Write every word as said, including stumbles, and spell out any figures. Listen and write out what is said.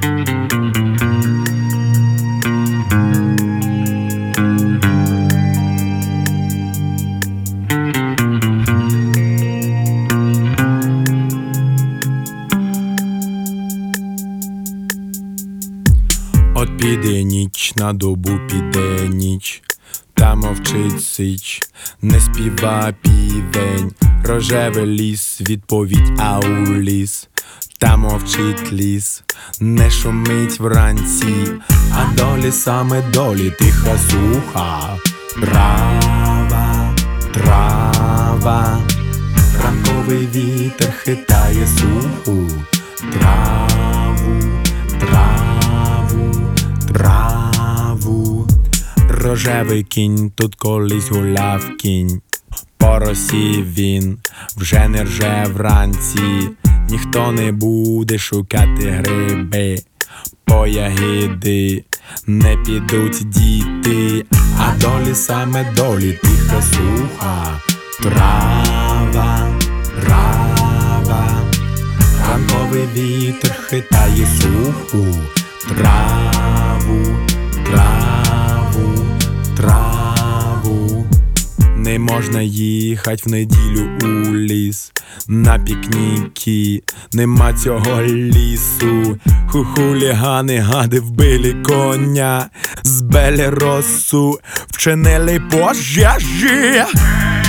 От піде ніч, на добу піде ніч, та мовчить сич, не співа півень. Рожевий ліс, відповідь а у ліс, та мовчить ліс, не шумить вранці, а долі саме долі тиха суха. Трава, трава, ранковий вітер хитає суху траву, траву, траву. Рожевий кінь, тут колись гуляв кінь, по росі він вже не рже вранці. Ніхто не буде шукати гриби, по ягіди не підуть діти, а долі саме долі тиха суха. Трава, трава, ранковий вітер хитає суху траву, траву, траву. Не можна їхать в неділю у ліс на пікніки, нема цього лісу. Ху-хулігани, гади вбили коня, збили росу, вчинили пожежі.